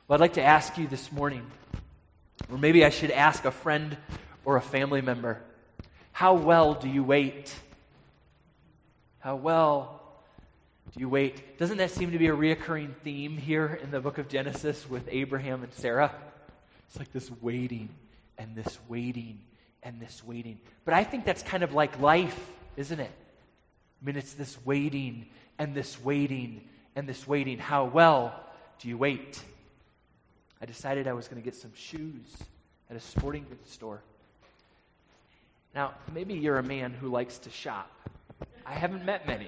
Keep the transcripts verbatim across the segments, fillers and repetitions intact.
Well, I'd like to ask you this morning, or maybe I should ask a friend or a family member, how well do you wait? How well do you wait? Doesn't that seem to be a reoccurring theme here in the book of Genesis with Abraham and Sarah? It's like this waiting and this waiting and this waiting. But I think that's kind of like life, isn't it? I mean, it's this waiting and this waiting and this waiting. How well do you wait? I decided I was going to get some shoes at a sporting goods store. Now, maybe you're a man who likes to shop. I haven't met many.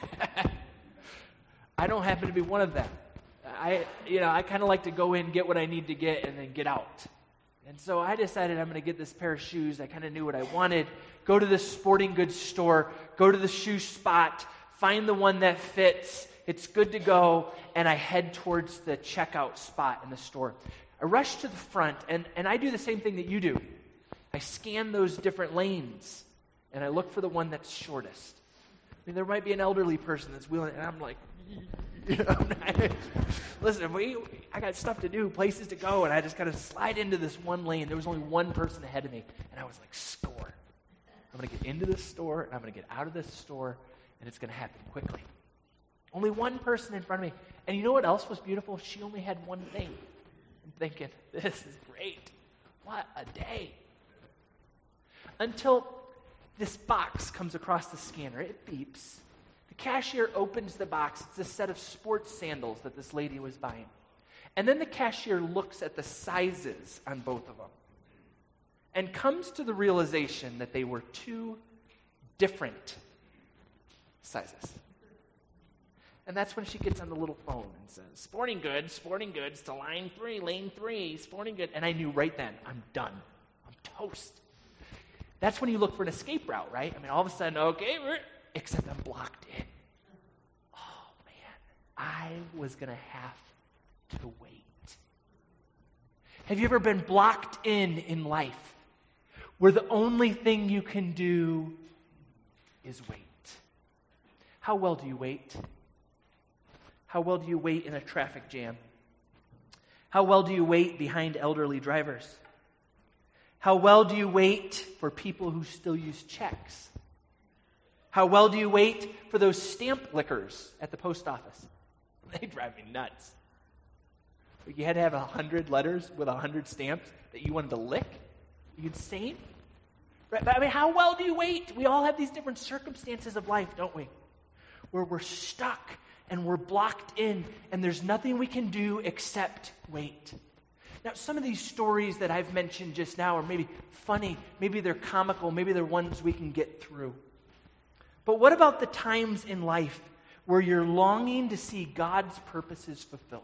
I don't happen to be one of them. I, you know, I kind of like to go in, get what I need to get, and then get out. And so I decided I'm going to get this pair of shoes. I kind of knew what I wanted. Go to the sporting goods store, go to the shoe spot, find the one that fits. It's good to go, and I head towards the checkout spot in the store. I rush to the front, and, and I do the same thing that you do. I scan those different lanes, and I look for the one that's shortest. I mean, there might be an elderly person that's wheeling, and I'm like, you know, listen, we, I got stuff to do, places to go, and I just got to slide into this one lane. There was only one person ahead of me, and I was like, score. I'm going to get into this store, and I'm going to get out of this store, and it's going to happen quickly. Only one person in front of me. And you know what else was beautiful? She only had one thing. I'm thinking, this is great. What a day. Until this box comes across the scanner. It beeps. The cashier opens the box. It's a set of sports sandals that this lady was buying. And then the cashier looks at the sizes on both of them and comes to the realization that they were two different sizes. And that's when she gets on the little phone and says, sporting goods, sporting goods to line three, lane three, sporting goods. And I knew right then, I'm done. I'm toast. That's when you look for an escape route, right? I mean, all of a sudden, okay, we're, except I'm blocked in. Oh, man, I was going to have to wait. Have you ever been blocked in in life where the only thing you can do is wait? How well do you wait? How well do you wait in a traffic jam? How well do you wait behind elderly drivers? How well do you wait for people who still use checks? How well do you wait for those stamp lickers at the post office? They drive me nuts. You had to have a hundred letters with a hundred stamps that you wanted to lick? Are you insane? Right? I mean, how well do you wait? We all have these different circumstances of life, don't we? Where we're stuck and we're blocked in and there's nothing we can do except wait. Now, some of these stories that I've mentioned just now are maybe funny, maybe they're comical, maybe they're ones we can get through. But what about the times in life where you're longing to see God's purposes fulfilled,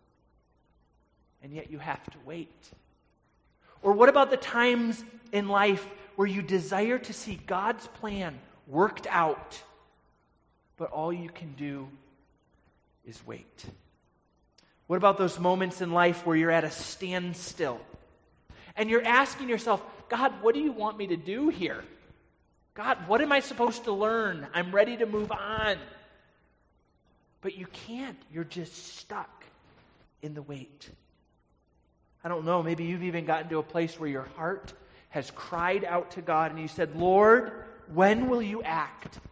and yet you have to wait? Or what about the times in life where you desire to see God's plan worked out, but all you can do is wait? What about those moments in life where you're at a standstill and you're asking yourself, God, what do you want me to do here? God, what am I supposed to learn? I'm ready to move on. But you can't. You're just stuck in the wait. I don't know, maybe you've even gotten to a place where your heart has cried out to God and you said, Lord, when will you act?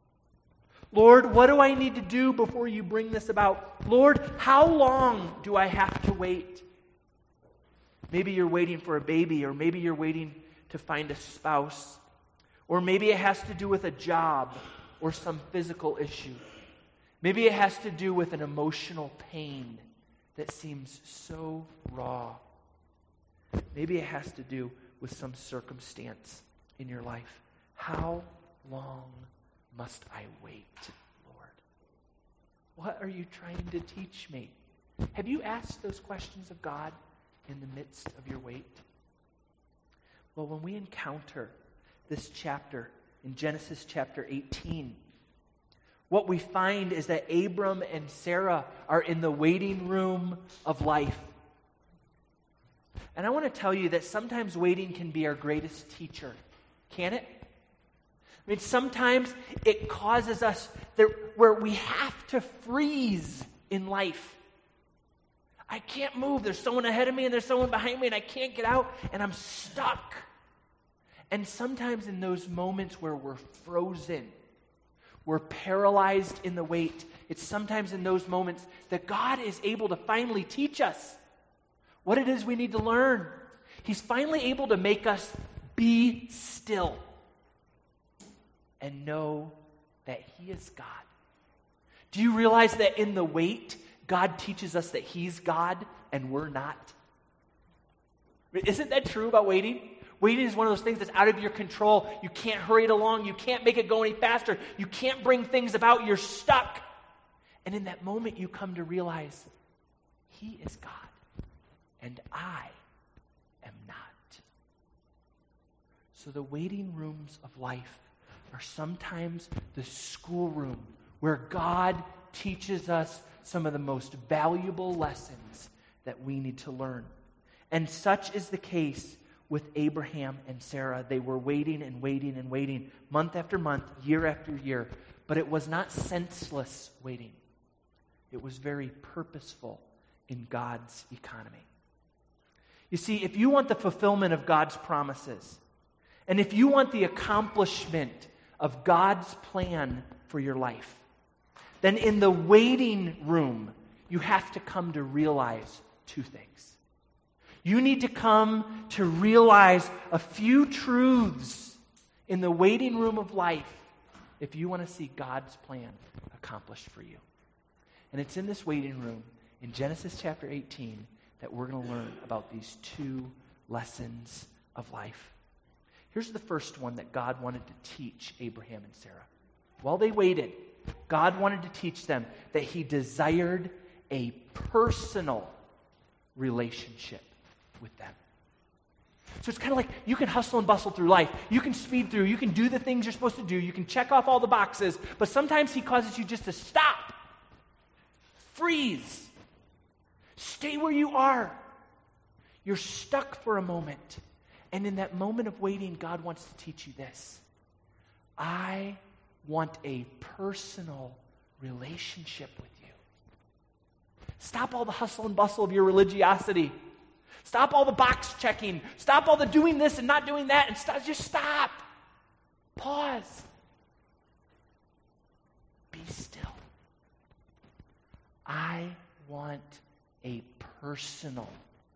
Lord, what do I need to do before you bring this about? Lord, how long do I have to wait? Maybe you're waiting for a baby, or maybe you're waiting to find a spouse, or maybe it has to do with a job or some physical issue. Maybe it has to do with an emotional pain that seems so raw. Maybe it has to do with some circumstance in your life. How long must I wait, Lord? What are you trying to teach me? Have you asked those questions of God in the midst of your wait? Well, when we encounter this chapter in Genesis chapter eighteen, what we find is that Abram and Sarah are in the waiting room of life. And I want to tell you that sometimes waiting can be our greatest teacher. Can it? I mean, sometimes it causes us that where we have to freeze in life. I, I can't move. There's someone ahead of me and there's someone behind me and I can't get out and I'm stuck. And sometimes in those moments where we're frozen, we're paralyzed in the wait, it's sometimes in those moments that God is able to finally teach us what it is we need to learn. He's finally able to make us be still and know that He is God. Do you realize that in the wait, God teaches us that He's God and we're not? Isn't that true about waiting? Waiting is one of those things that's out of your control. You can't hurry it along. You can't make it go any faster. You can't bring things about. You're stuck. And in that moment, you come to realize He is God and I am not. So the waiting rooms of life are sometimes the schoolroom where God teaches us some of the most valuable lessons that we need to learn. And such is the case with Abraham and Sarah. They were waiting and waiting and waiting, month after month, year after year. But it was not senseless waiting. It was very purposeful in God's economy. You see, if you want the fulfillment of God's promises, and if you want the accomplishment of God's plan for your life, then in the waiting room, you have to come to realize two things. You need to come to realize a few truths in the waiting room of life if you want to see God's plan accomplished for you. And it's in this waiting room in Genesis chapter eighteen that we're going to learn about these two lessons of life. Here's the first one that God wanted to teach Abraham and Sarah. While they waited, God wanted to teach them that He desired a personal relationship with them. So it's kind of like you can hustle and bustle through life. You can speed through. You can do the things you're supposed to do. You can check off all the boxes. But sometimes He causes you just to stop. Freeze. Stay where you are. You're stuck for a moment. And in that moment of waiting, God wants to teach you this. I want a personal relationship with you. Stop all the hustle and bustle of your religiosity. Stop all the box checking. Stop all the doing this and not doing that. And stop, just stop. Pause. Be still. I want a personal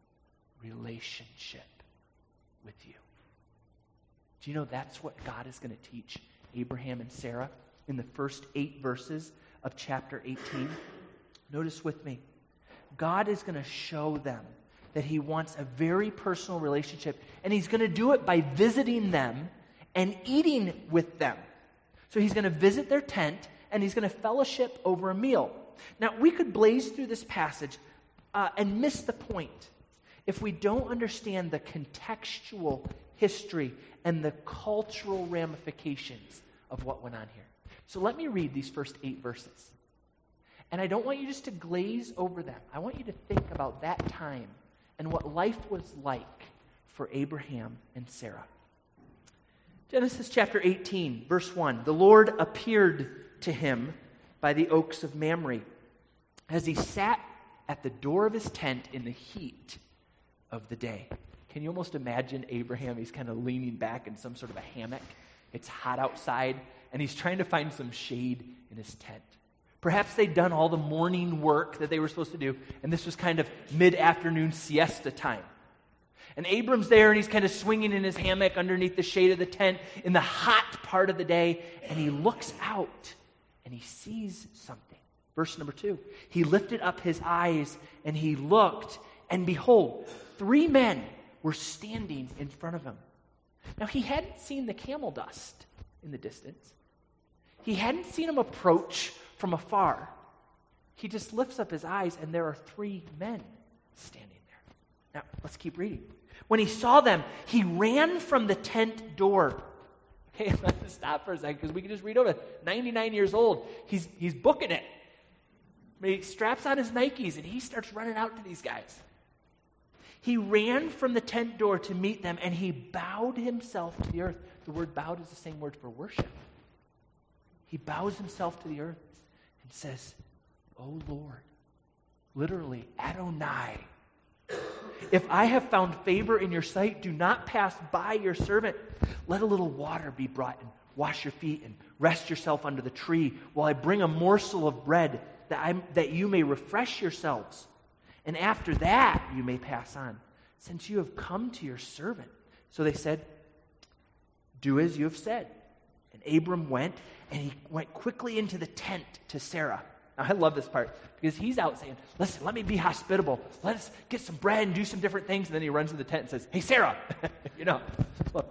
relationship with you. Do you know that's what God is going to teach Abraham and Sarah in the first eight verses of chapter eighteen? Notice with me. God is going to show them that He wants a very personal relationship, and He's going to do it by visiting them and eating with them. So He's going to visit their tent, and He's going to fellowship over a meal. Now, we could blaze through this passage uh, and miss the point if we don't understand the contextual history and the cultural ramifications of what went on here. So let me read these first eight verses. And I don't want you just to glaze over them. I want you to think about that time and what life was like for Abraham and Sarah. Genesis chapter eighteen, verse one. The Lord appeared to him by the oaks of Mamre as he sat at the door of his tent in the heat of the day. Can you almost imagine Abraham? He's kind of leaning back in some sort of a hammock. It's hot outside, and he's trying to find some shade in his tent. Perhaps they'd done all the morning work that they were supposed to do, and this was kind of mid-afternoon siesta time. And Abram's there, and he's kind of swinging in his hammock underneath the shade of the tent in the hot part of the day, and he looks out, and he sees something. Verse number two. He lifted up his eyes, and he looked, and behold, three men were standing in front of him. Now, he hadn't seen the camel dust in the distance. He hadn't seen him approach from afar. He just lifts up his eyes, and there are three men standing there. Now, let's keep reading. When he saw them, he ran from the tent door. Okay, let's stop for a second, because we can just read over it. ninety-nine years old. He's, he's booking it. He straps on his Nikes, and he starts running out to these guys. He ran from the tent door to meet them, and he bowed himself to the earth. The word bowed is the same word for worship. He bows himself to the earth and says, "O Lord, literally Adonai. If I have found favor in your sight, do not pass by your servant. Let a little water be brought and wash your feet and rest yourself under the tree while I bring a morsel of bread that, I, that you may refresh yourselves. And after that you may pass on, since you have come to your servant. So they said, do as you have said. And Abram went, and he went quickly into the tent to Sarah. Now, I love this part, because he's out saying, listen, let me be hospitable. Let's get some bread and do some different things. And then he runs to the tent and says, hey, Sarah, you know. Look,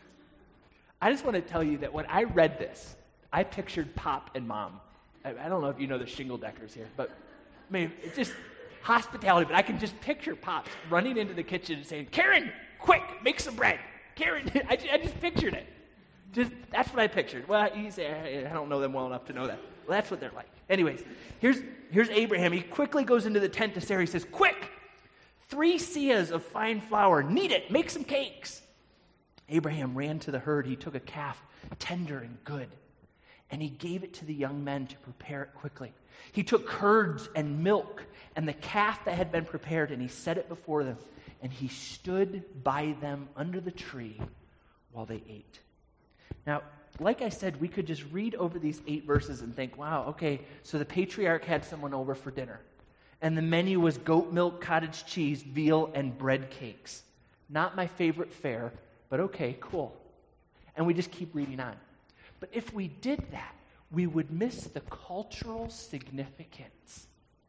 I just want to tell you that when I read this, I pictured Pop and Mom. I, I don't know if you know the Shingle Deckers here, but I mean, it's just hospitality. But I can just picture Pops running into the kitchen and saying, Karen, quick, make some bread. Karen, I, just, I just pictured it. Just, that's what I pictured. Well, you say, I don't know them well enough to know that. Well, that's what they're like. Anyways, here's, here's Abraham. He quickly goes into the tent to Sarah. He says, quick, three seahs of fine flour. Knead it. Make some cakes. Abraham ran to the herd. He took a calf, tender and good, and he gave it to the young men to prepare it quickly. He took curds and milk and the calf that had been prepared, and he set it before them, and he stood by them under the tree while they ate. Now, like I said, we could just read over these eight verses and think, wow, okay, so the patriarch had someone over for dinner. And the menu was goat milk, cottage cheese, veal, and bread cakes. Not my favorite fare, but okay, cool. And we just keep reading on. But if we did that, we would miss the cultural significance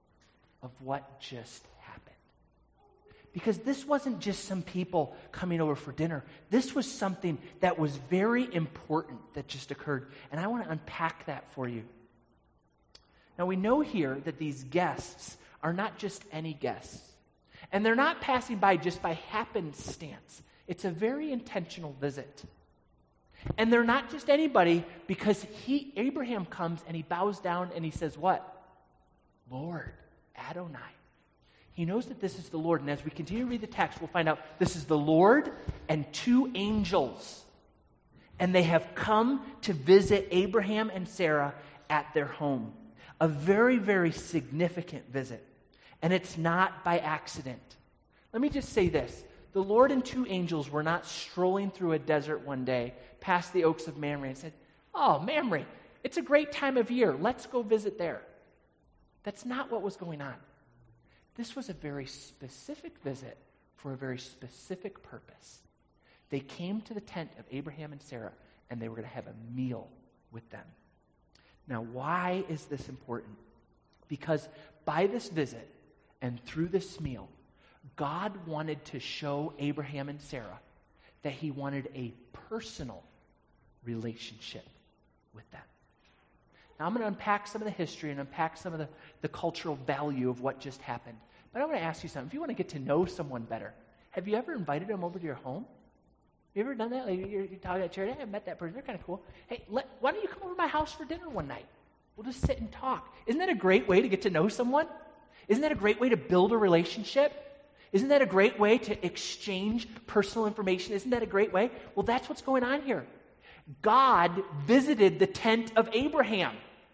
of what just happened. Because this wasn't just some people coming over for dinner. This was something that was very important that just occurred. And I want to unpack that for you. Now, we know here that these guests are not just any guests. And they're not passing by just by happenstance. It's a very intentional visit. And they're not just anybody, because he, Abraham comes and he bows down and he says what? Lord, Adonai. He knows that this is the Lord, and as we continue to read the text, we'll find out this is the Lord and two angels. And they have come to visit Abraham and Sarah at their home. A very, very significant visit. And it's not by accident. Let me just say this. The Lord and two angels were not strolling through a desert one day past the oaks of Mamre and said, oh, Mamre, it's a great time of year. Let's go visit there. That's not what was going on. This was a very specific visit for a very specific purpose. They came to the tent of Abraham and Sarah, and they were going to have a meal with them. Now, why is this important? Because by this visit and through this meal, God wanted to show Abraham and Sarah that he wanted a personal relationship with them. Now, I'm going to unpack some of the history and unpack some of the, the cultural value of what just happened. But I want to ask you something. If you want to get to know someone better, have you ever invited them over to your home? You ever done that? Like you're, you're talking at church, hey, I met that person. They're kind of cool. Hey, let, why don't you come over to my house for dinner one night? We'll just sit and talk. Isn't that a great way to get to know someone? Isn't that a great way to build a relationship? Isn't that a great way to exchange personal information? Isn't that a great way? Well, that's what's going on here. God visited the tent of Abraham.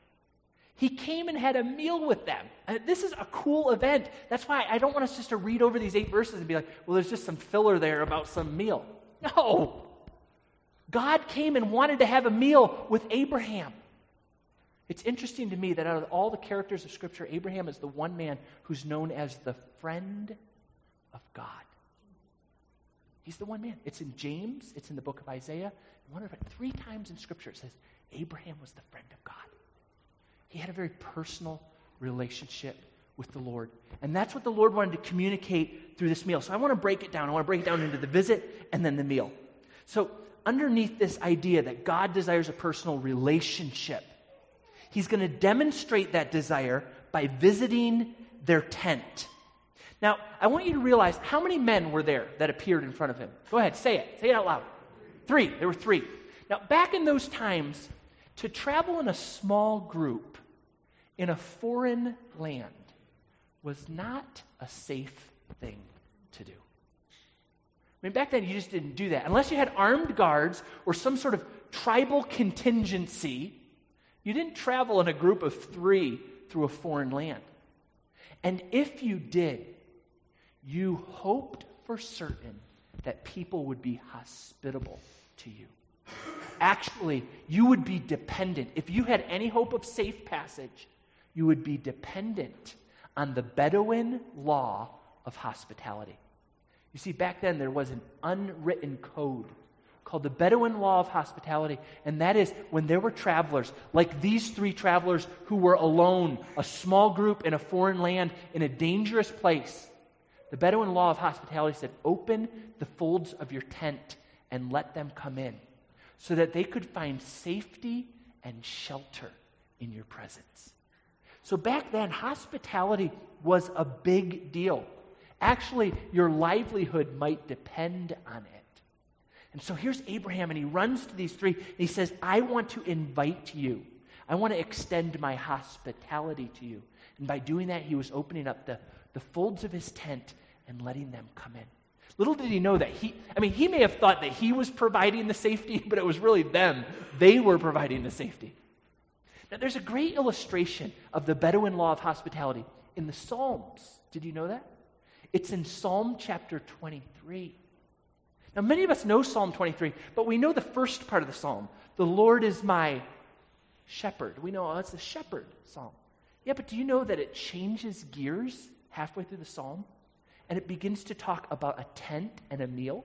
He came and had a meal with them. And this is a cool event. That's why I don't want us just to read over these eight verses and be like, well, there's just some filler there about some meal. No. God came and wanted to have a meal with Abraham. It's interesting to me that out of all the characters of Scripture, Abraham is the one man who's known as the friend of God. He's the one man. It's in James. It's in the book of Isaiah. One of it, three times in Scripture it says Abraham was the friend of God. He had a very personal relationship with the Lord. And that's what the Lord wanted to communicate through this meal. So I want to break it down. I want to break it down into the visit and then the meal. So underneath this idea that God desires a personal relationship, he's going to demonstrate that desire by visiting their tent. Now, I want you to realize how many men were there that appeared in front of him. Go ahead, say it. Say it out loud. Three. There were three. Now, back in those times, to travel in a small group in a foreign land was not a safe thing to do. I mean, back then you just didn't do that. Unless you had armed guards or some sort of tribal contingency, you didn't travel in a group of three through a foreign land. And if you did, you hoped for certain that people would be hospitable to you. Actually, you would be dependent. If you had any hope of safe passage, you would be dependent on the Bedouin law of hospitality. You see, back then there was an unwritten code called the Bedouin law of hospitality, and that is when there were travelers, like these three travelers who were alone, a small group in a foreign land, in a dangerous place. The Bedouin law of hospitality said, open the folds of your tent and let them come in, so that they could find safety and shelter in your presence. So back then, hospitality was a big deal. Actually, your livelihood might depend on it. And so here's Abraham, and he runs to these three, and he says, I want to invite you. I want to extend my hospitality to you. And by doing that, he was opening up the, the folds of his tent and letting them come in. Little did he know that he, I mean, he may have thought that he was providing the safety, but it was really them. They were providing the safety. Now, there's a great illustration of the Bedouin law of hospitality in the Psalms. Did you know that? It's in Psalm chapter twenty-three. Now, many of us know Psalm twenty-three, but we know the first part of the psalm. The Lord is my shepherd. We know, oh, it's the shepherd psalm. Yeah, but do you know that it changes gears halfway through the psalm? And it begins to talk about a tent and a meal.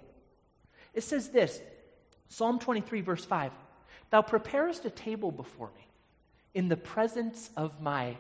It says this, Psalm twenty-three, verse five, Thou preparest a table before me in the presence of my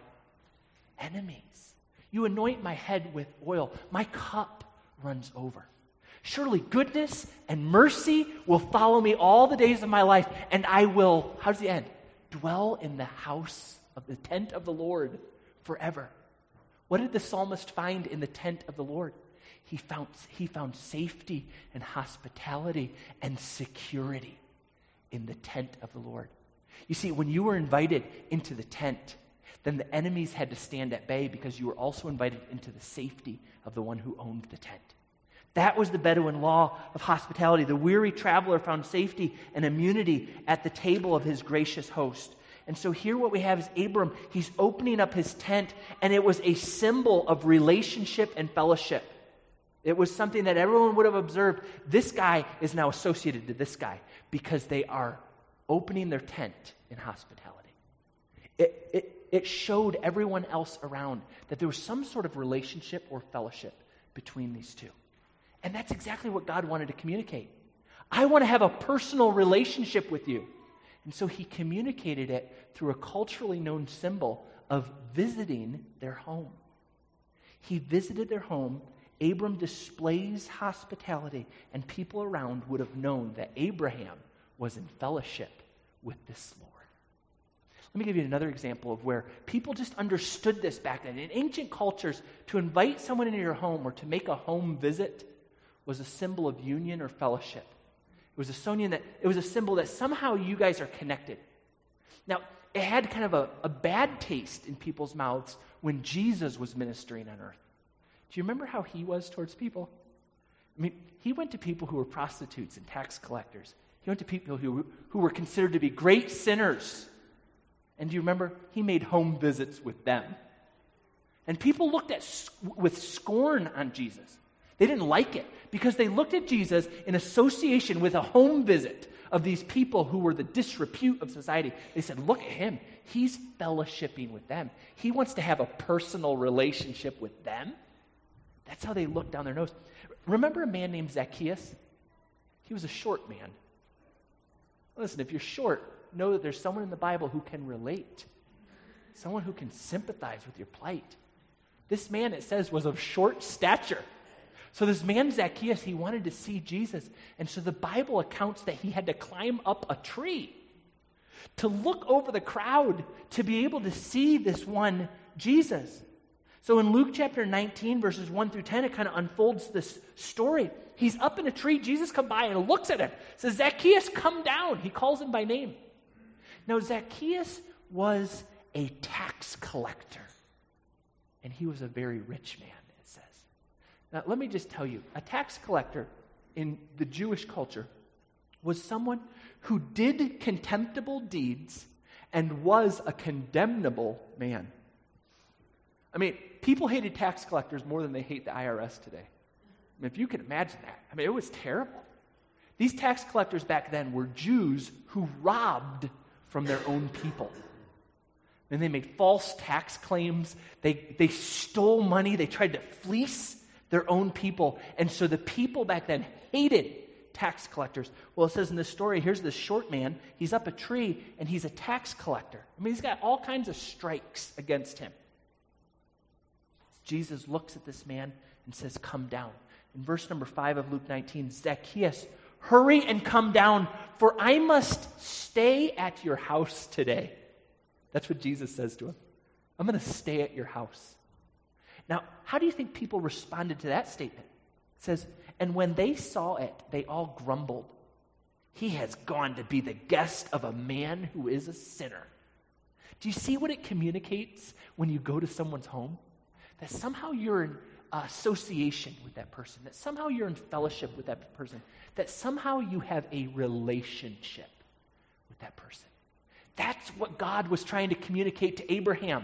enemies. You anoint my head with oil. My cup runs over. Surely goodness and mercy will follow me all the days of my life, and I will, how does the end? Dwell in the house of the tent of the Lord forever. What did the psalmist find in the tent of the Lord? He found, he found safety and hospitality and security in the tent of the Lord. You see, when you were invited into the tent, then the enemies had to stand at bay because you were also invited into the safety of the one who owned the tent. That was the Bedouin law of hospitality. The weary traveler found safety and immunity at the table of his gracious host. And so here what we have is Abram, he's opening up his tent, and it was a symbol of relationship and fellowship. It was something that everyone would have observed. This guy is now associated to this guy because they are opening their tent in hospitality. It, it, it showed everyone else around that there was some sort of relationship or fellowship between these two. And that's exactly what God wanted to communicate. I want to have a personal relationship with you. And so he communicated it through a culturally known symbol of visiting their home. He visited their home. Abram displays hospitality, and people around would have known that Abraham was in fellowship with this Lord. Let me give you another example of where people just understood this back then. In ancient cultures, to invite someone into your home or to make a home visit was a symbol of union or fellowship. It was a symbol that, it was a symbol that somehow you guys are connected. Now, it had kind of a, a bad taste in people's mouths when Jesus was ministering on earth. Do you remember how he was towards people? I mean, he went to people who were prostitutes and tax collectors. He went to people who, who were considered to be great sinners. And do you remember? He made home visits with them. And people looked at with scorn on Jesus. They didn't like it because they looked at Jesus in association with a home visit of these people who were the disrepute of society. They said, look at him. He's fellowshipping with them. He wants to have a personal relationship with them. That's how they looked down their nose. Remember a man named Zacchaeus? He was a short man. Listen, if you're short, know that there's someone in the Bible who can relate. Someone who can sympathize with your plight. This man, it says, was of short stature. So this man, Zacchaeus, he wanted to see Jesus. And so the Bible accounts that he had to climb up a tree to look over the crowd to be able to see this one Jesus. So in Luke chapter nineteen, verses one through ten, it kind of unfolds this story. He's up in a tree. Jesus comes by and looks at him. Says, Zacchaeus, come down. He calls him by name. Now, Zacchaeus was a tax collector. And he was a very rich man, it says. Now, let me just tell you, a tax collector in the Jewish culture was someone who did contemptible deeds and was a condemnable man. I mean, people hated tax collectors more than they hate the I R S today. I mean, if you can imagine that. I mean, it was terrible. These tax collectors back then were Jews who robbed from their own people. And they made false tax claims. They, they stole money. They tried to fleece their own people. And so the people back then hated tax collectors. Well, it says in this story, here's this short man. He's up a tree, and he's a tax collector. I mean, he's got all kinds of strikes against him. Jesus looks at this man and says, come down. In verse number five of Luke nineteen, Zacchaeus, hurry and come down, for I must stay at your house today. That's what Jesus says to him. I'm going to stay at your house. Now, how do you think people responded to that statement? It says, and when they saw it, they all grumbled. He has gone to be the guest of a man who is a sinner. Do you see what it communicates when you go to someone's home? That somehow you're in association with that person, that somehow you're in fellowship with that person, that somehow you have a relationship with that person. That's what God was trying to communicate to Abraham.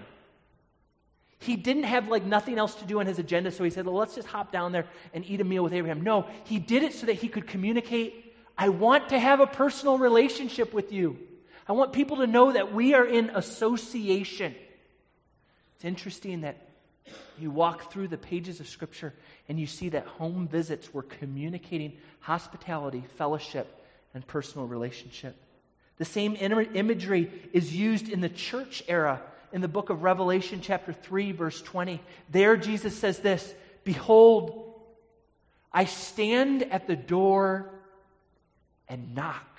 He didn't have like nothing else to do on his agenda, so he said, well, let's just hop down there and eat a meal with Abraham. No, he did it so that he could communicate, I want to have a personal relationship with you. I want people to know that we are in association. It's interesting that you walk through the pages of Scripture and you see that home visits were communicating hospitality, fellowship, and personal relationship. The same im- imagery is used in the church era in the book of Revelation chapter three, verse twenty. There Jesus says this, behold, I stand at the door and knock.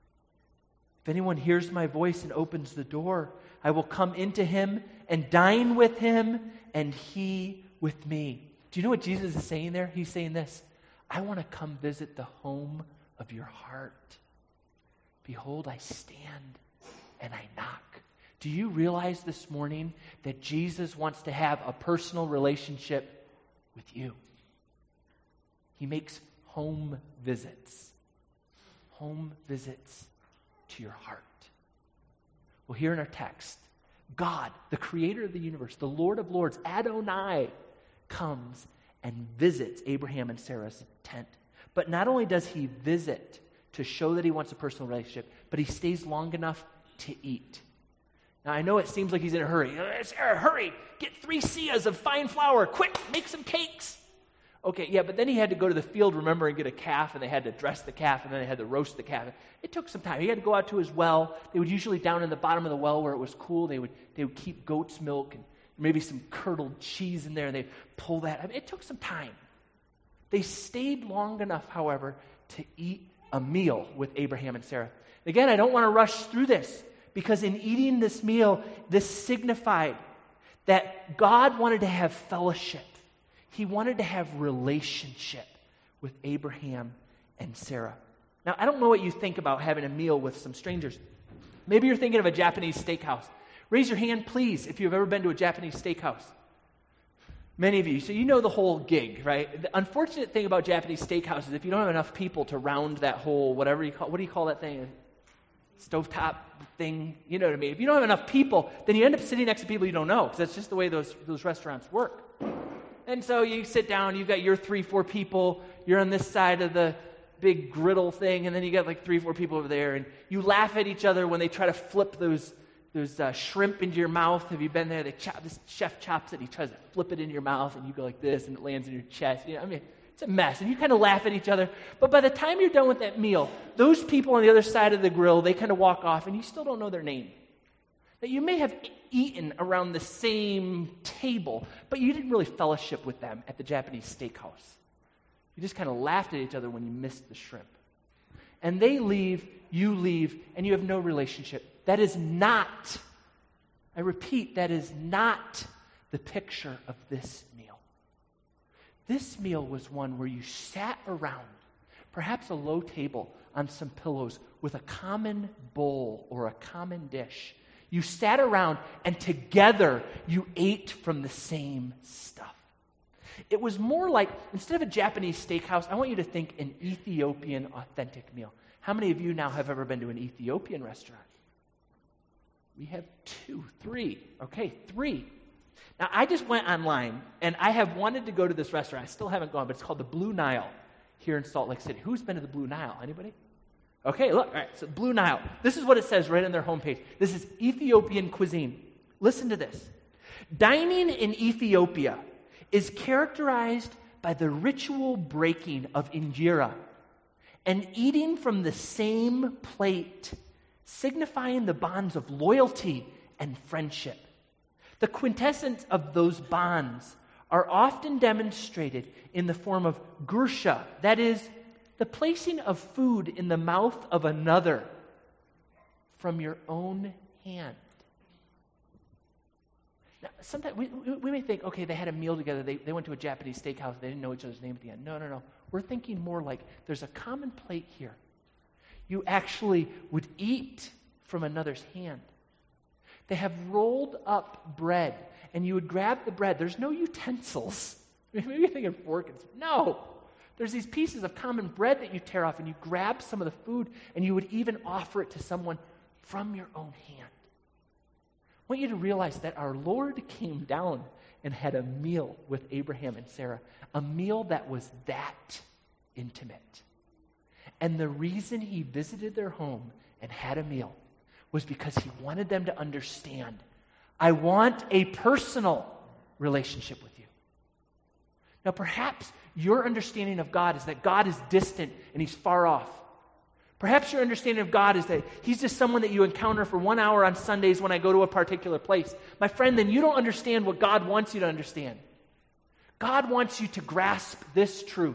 If anyone hears my voice and opens the door, I will come into him and dine with him and he with me. Do you know what Jesus is saying there? He's saying this, I want to come visit the home of your heart. Behold, I stand and I knock. Do you realize this morning that Jesus wants to have a personal relationship with you? He makes home visits. Home visits to your heart. Well, here in our text, God, the creator of the universe, the Lord of Lords, Adonai, comes and visits Abraham and Sarah's tent. But not only does he visit to show that he wants a personal relationship, but he stays long enough to eat. Now, I know it seems like he's in a hurry. Sarah, hurry! Get three seahs of fine flour. Quick, make some cakes. Okay, yeah, but then he had to go to the field, remember, and get a calf, and they had to dress the calf, and then they had to roast the calf. It took some time. He had to go out to his well. They would usually, down in the bottom of the well where it was cool, they would they would keep goat's milk and maybe some curdled cheese in there, and they'd pull that. I mean, it took some time. They stayed long enough, however, to eat a meal with Abraham and Sarah. Again, I don't want to rush through this, because in eating this meal, this signified that God wanted to have fellowship. He wanted to have relationship with Abraham and Sarah. Now, I don't know what you think about having a meal with some strangers. Maybe you're thinking of a Japanese steakhouse. Raise your hand, please, if you've ever been to a Japanese steakhouse. Many of you. So you know the whole gig, right? The unfortunate thing about Japanese steakhouses, if you don't have enough people to round that whole, whatever you call, what do you call that thing? Stovetop thing, you know what I mean? If you don't have enough people, then you end up sitting next to people you don't know, because that's just the way those, those restaurants work. And so you sit down, you've got your three, four people, you're on this side of the big griddle thing, and then you got like three, four people over there, and you laugh at each other when they try to flip those those uh, shrimp into your mouth. Have you been there? They chop, this chef chops it, he tries to flip it into your mouth, and you go like this, and it lands in your chest. You know, I mean, it's a mess, and you kind of laugh at each other. But by the time you're done with that meal, those people on the other side of the grill, they kind of walk off, and you still don't know their name. That you may have eaten around the same table, but you didn't really fellowship with them at the Japanese steakhouse. You just kind of laughed at each other when you missed the shrimp. And they leave, you leave, and you have no relationship. That is not, I repeat, that is not the picture of this meal. This meal was one where you sat around, perhaps a low table on some pillows with a common bowl or a common dish. You sat around and together you ate from the same stuff. It was more like, instead of a Japanese steakhouse, I want you to think an Ethiopian authentic meal. How many of you now have ever been to an Ethiopian restaurant? We have two, three. Okay, three. Now, I just went online, and I have wanted to go to this restaurant. I still haven't gone, but it's called the Blue Nile here in Salt Lake City. Who's been to the Blue Nile? Anybody? Okay, look. All right, so Blue Nile. This is what it says right on their homepage. This is Ethiopian cuisine. Listen to this. Dining in Ethiopia is characterized by the ritual breaking of injera and eating from the same plate, signifying the bonds of loyalty and friendship. The quintessence of those bonds are often demonstrated in the form of gursha, that is, the placing of food in the mouth of another from your own hand. Now, sometimes we, we, we may think, okay, they had a meal together, they, they went to a Japanese steakhouse, they didn't know each other's name at the end. No, no, no. We're thinking more like there's a common plate here. You actually would eat from another's hand. They have rolled up bread, and you would grab the bread. There's no utensils. Maybe you're thinking fork and spoon. No. There's these pieces of common bread that you tear off, and you grab some of the food, and you would even offer it to someone from your own hand. I want you to realize that our Lord came down and had a meal with Abraham and Sarah, a meal that was that intimate. And the reason he visited their home and had a meal was because he wanted them to understand, I want a personal relationship with you. Now, perhaps your understanding of God is that God is distant and he's far off. Perhaps your understanding of God is that he's just someone that you encounter for one hour on Sundays when I go to a particular place. My friend, then you don't understand what God wants you to understand. God wants you to grasp this truth.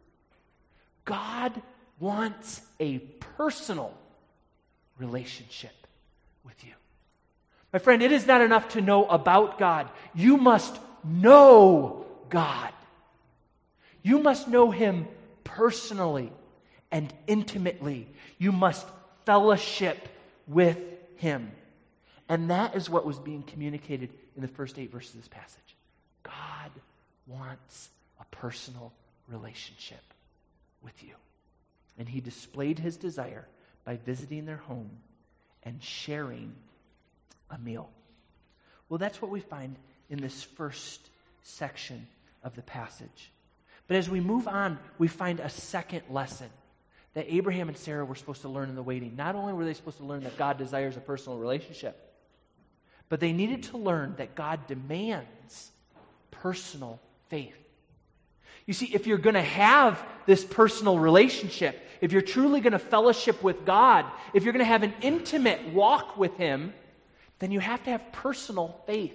God wants a personal relationship with you. My friend, it is not enough to know about God. You must know God. You must know him personally and intimately. You must fellowship with him. And that is what was being communicated in the first eight verses of this passage. God wants a personal relationship with you. And he displayed his desire by visiting their home and sharing a meal. Well, that's what we find in this first section of the passage. But as we move on, we find a second lesson that Abraham and Sarah were supposed to learn in the waiting. Not only were they supposed to learn that God desires a personal relationship, but they needed to learn that God demands personal faith. You see, if you're going to have this personal relationship, if you're truly going to fellowship with God, if you're going to have an intimate walk with him, then you have to have personal faith.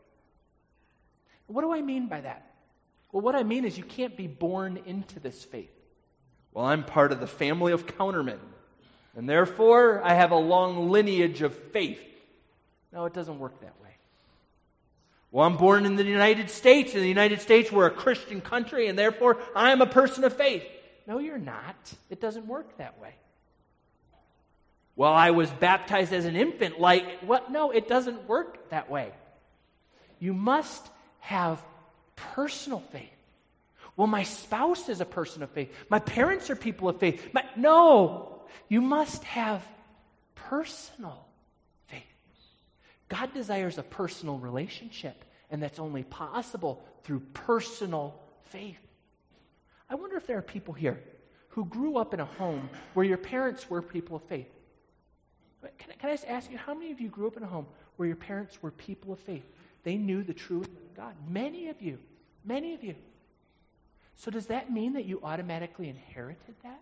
What do I mean by that? Well, what I mean is you can't be born into this faith. Well, I'm part of the family of countermen, and therefore I have a long lineage of faith. No, it doesn't work that way. Well, I'm born in the United States. In the United States, we're a Christian country, and therefore I am a person of faith. No, you're not. It doesn't work that way. Well, I was baptized as an infant. Like, what? No, it doesn't work that way. You must have personal faith. Well, my spouse is a person of faith. My parents are people of faith. My, no, you must have personal faith. God desires a personal relationship, and that's only possible through personal faith. I wonder if there are people here who grew up in a home where your parents were people of faith. Can I, can I just ask you, how many of you grew up in a home where your parents were people of faith? They knew the truth of God. Many of you. Many of you. So does that mean that you automatically inherited that?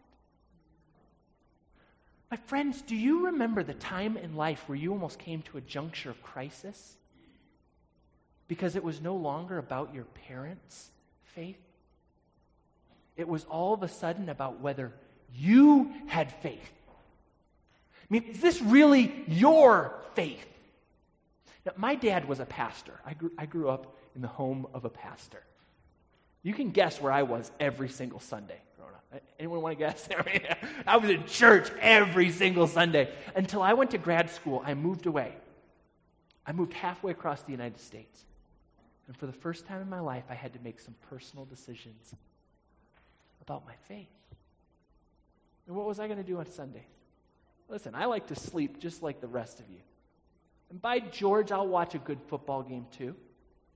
My friends, do you remember the time in life where you almost came to a juncture of crisis? Because it was no longer about your parents' faith. It was all of a sudden about whether you had faith. I mean, is this really your faith? Now, my dad was a pastor. I grew, I grew up in the home of a pastor. You can guess where I was every single Sunday growing up. Anyone want to guess? I mean, I was in church every single Sunday. Until I went to grad school, I moved away. I moved halfway across the United States. And for the first time in my life, I had to make some personal decisions about my faith. And what was I going to do on Sunday? Listen, I like to sleep just like the rest of you. And by George, I'll watch a good football game too.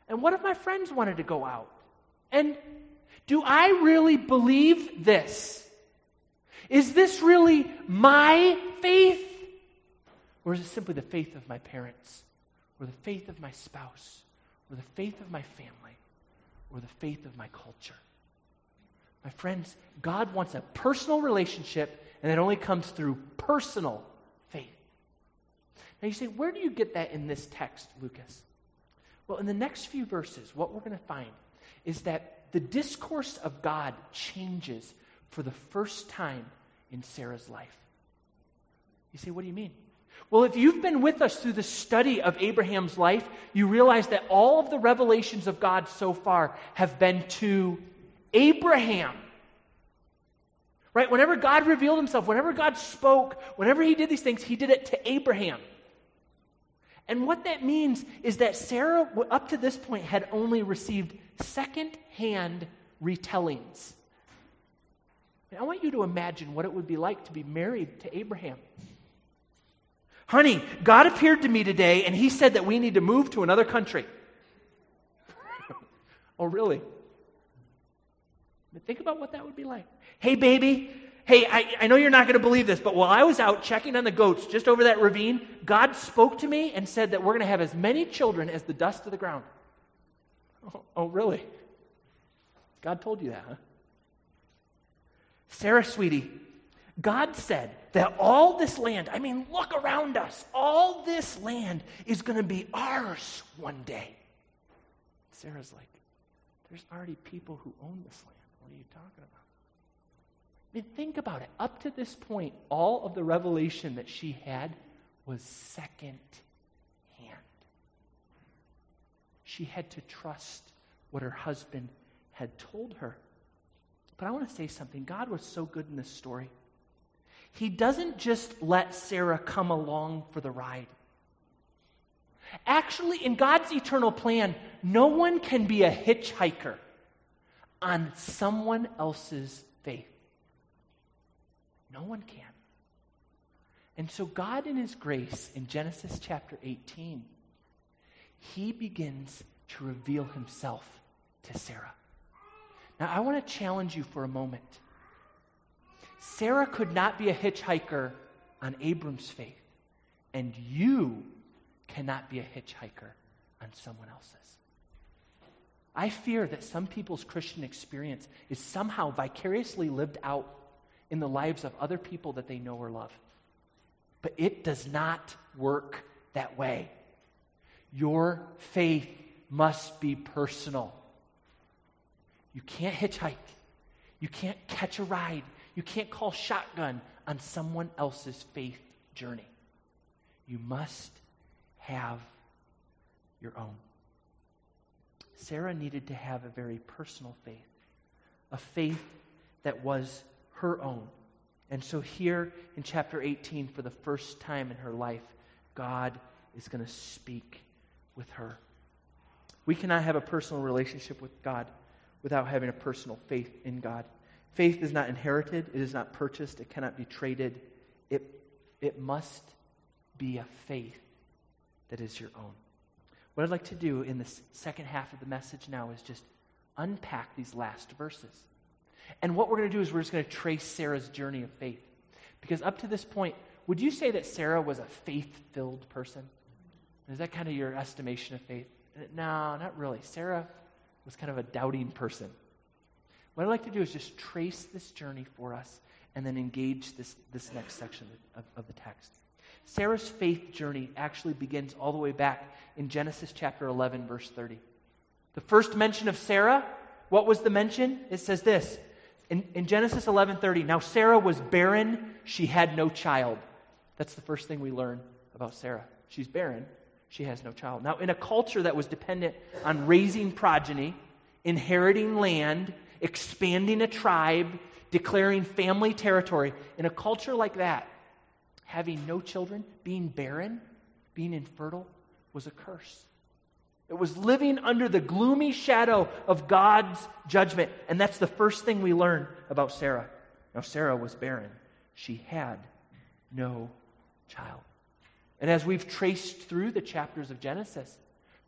And what if my friends wanted to go out? And do I really believe this? Is this really my faith? Or is it simply the faith of my parents? Or the faith of my spouse? Or the faith of my family? Or the faith of my culture? My friends, God wants a personal relationship, and it only comes through personal faith. Now you say, where do you get that in this text, Lucas? Well, in the next few verses, what we're going to find is that the discourse of God changes for the first time in Sarah's life. You say, what do you mean? Well, if you've been with us through the study of Abraham's life, you realize that all of the revelations of God so far have been to Abraham. Right? Whenever God revealed himself, whenever God spoke, whenever he did these things, he did it to Abraham. And what that means is that Sarah, up to this point, had only received second-hand retellings. And I want you to imagine what it would be like to be married to Abraham. Honey, God appeared to me today, and he said that we need to move to another country. Oh, really? But think about what that would be like. Hey, baby, hey, I, I know you're not going to believe this, but while I was out checking on the goats just over that ravine, God spoke to me and said that we're going to have as many children as the dust of the ground. Oh, oh really? God told you that, huh? Sarah, sweetie, God said that all this land, I mean, look around us, all this land is going to be ours one day. Sarah's like, there's already people who own this land. What are you talking about? I mean, think about it. Up to this point, all of the revelation that she had was second hand. She had to trust what her husband had told her. But I want to say something. God was so good in this story. He doesn't just let Sarah come along for the ride. Actually, in God's eternal plan, no one can be a hitchhiker on someone else's faith. No one can. And so God in his grace, in Genesis chapter eighteen, he begins to reveal himself to Sarah. Now, I want to challenge you for a moment. Sarah could not be a hitchhiker on Abram's faith, and you cannot be a hitchhiker on someone else's. I fear that some people's Christian experience is somehow vicariously lived out in the lives of other people that they know or love. But it does not work that way. Your faith must be personal. You can't hitchhike. You can't catch a ride. You can't call shotgun on someone else's faith journey. You must have your own. Sarah needed to have a very personal faith, a faith that was her own. And so here in chapter eighteen, for the first time in her life, God is going to speak with her. We cannot have a personal relationship with God without having a personal faith in God. Faith is not inherited. It is not purchased. It cannot be traded. It, it must be a faith that is your own. What I'd like to do in this second half of the message now is just unpack these last verses. And what we're going to do is we're just going to trace Sarah's journey of faith. Because up to this point, would you say that Sarah was a faith-filled person? Is that kind of your estimation of faith? No, not really. Sarah was kind of a doubting person. What I'd like to do is just trace this journey for us and then engage this, this next section of, of the text. Sarah's faith journey actually begins all the way back in Genesis chapter eleven, verse thirty. The first mention of Sarah, what was the mention? It says this, in, in Genesis eleven thirty, now Sarah was barren, she had no child. That's the first thing we learn about Sarah. She's barren, she has no child. Now, in a culture that was dependent on raising progeny, inheriting land, expanding a tribe, declaring family territory, in a culture like that, having no children, being barren, being infertile, was a curse. It was living under the gloomy shadow of God's judgment. And that's the first thing we learn about Sarah. Now, Sarah was barren. She had no child. And as we've traced through the chapters of Genesis,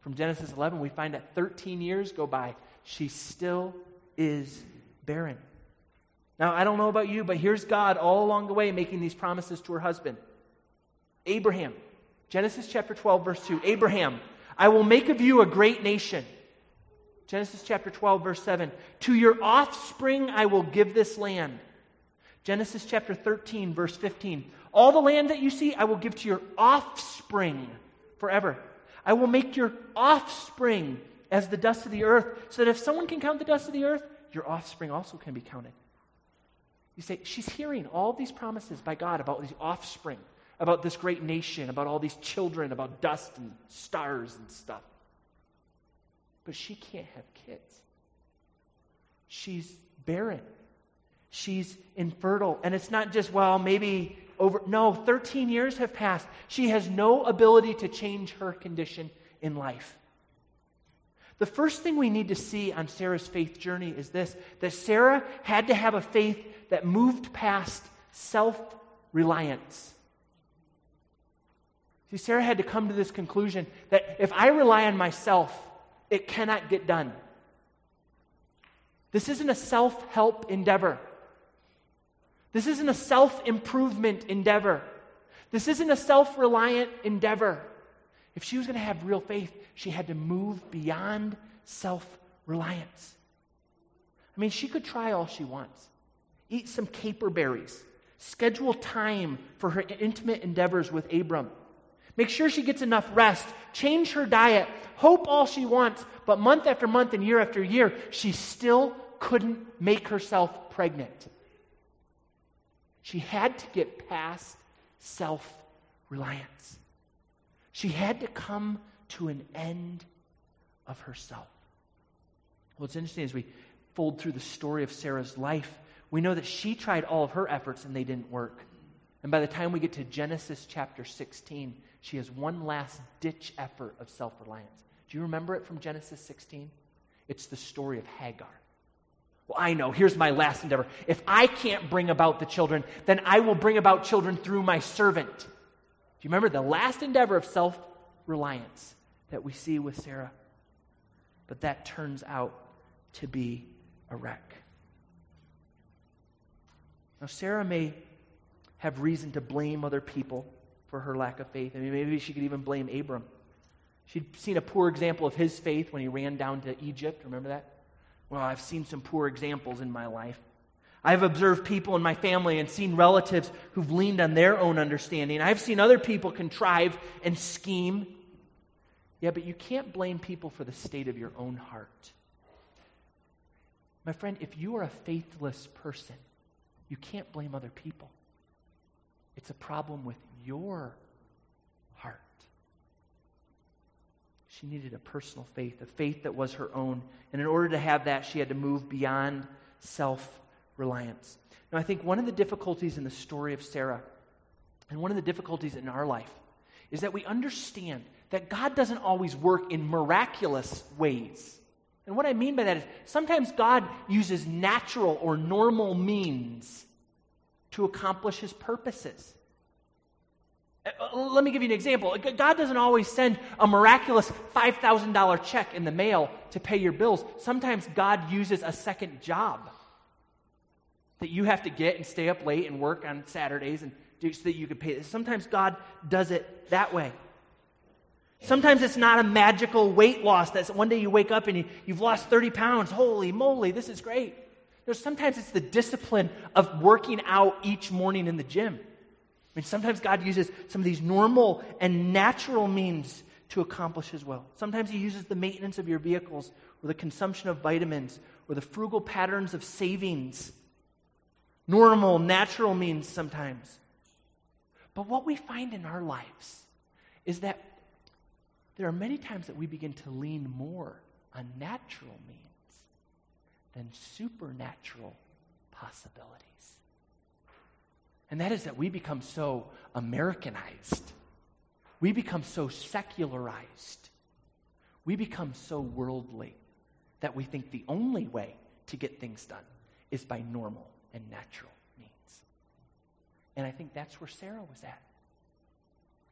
From Genesis eleven, we find that thirteen years go by. She still is barren. Now, I don't know about you, but here's God all along the way making these promises to her husband. Abraham, Genesis chapter twelve, verse two. Abraham, I will make of you a great nation. Genesis chapter twelve, verse seven. To your offspring I will give this land. Genesis chapter thirteen, verse fifteen. All the land that you see I will give to your offspring forever. I will make your offspring as the dust of the earth, so that if someone can count the dust of the earth, your offspring also can be counted. You say, she's hearing all these promises by God about these offspring, about this great nation, about all these children, about dust and stars and stuff. But she can't have kids. She's barren. She's infertile. And it's not just, well, maybe over. No, thirteen years have passed. She has no ability to change her condition in life. The first thing we need to see on Sarah's faith journey is this, that Sarah had to have a faith that moved past self-reliance. See, Sarah had to come to this conclusion that if I rely on myself, it cannot get done. This isn't a self-help endeavor. This isn't a self-improvement endeavor. This isn't a self-reliant endeavor. If she was going to have real faith, she had to move beyond self-reliance. I mean, she could try all she wants. Eat some caper berries. Schedule time for her intimate endeavors with Abram. Make sure she gets enough rest. Change her diet. Hope all she wants. But month after month and year after year, she still couldn't make herself pregnant. She had to get past self-reliance. She had to come to an end of herself. What's interesting is we fold through the story of Sarah's life, we know that she tried all of her efforts and they didn't work. And by the time we get to Genesis chapter sixteen, she has one last ditch effort of self-reliance. Do you remember it from Genesis sixteen? It's the story of Hagar. Well, I know, here's my last endeavor. If I can't bring about the children, then I will bring about children through my servant. Do you remember the last endeavor of self-reliance that we see with Sarah? But that turns out to be a wreck. Now, Sarah may have reason to blame other people for her lack of faith. I mean, maybe she could even blame Abram. She'd seen a poor example of his faith when he ran down to Egypt. Remember that? Well, I've seen some poor examples in my life. I've observed people in my family and seen relatives who've leaned on their own understanding. I've seen other people contrive and scheme. Yeah, but you can't blame people for the state of your own heart. My friend, if you are a faithless person, you can't blame other people. It's a problem with your heart. She needed a personal faith, a faith that was her own. And in order to have that, she had to move beyond self-reliance. Now, I think one of the difficulties in the story of Sarah, and one of the difficulties in our life, is that we understand that God doesn't always work in miraculous ways. And what I mean by that is sometimes God uses natural or normal means to accomplish his purposes. Let me give you an example. God doesn't always send a miraculous five thousand dollars check in the mail to pay your bills. Sometimes God uses a second job that you have to get and stay up late and work on Saturdays and do so that you can pay it. Sometimes God does it that way. Sometimes it's not a magical weight loss that one day you wake up and you, you've lost thirty pounds. Holy moly, this is great. There's sometimes it's the discipline of working out each morning in the gym. I mean, sometimes God uses some of these normal and natural means to accomplish his will. Sometimes he uses the maintenance of your vehicles or the consumption of vitamins or the frugal patterns of savings. Normal, natural means sometimes. But what we find in our lives is that there are many times that we begin to lean more on natural means than supernatural possibilities. And that is that we become so Americanized. We become so secularized. We become so worldly that we think the only way to get things done is by normal and natural means. And I think that's where Sarah was at.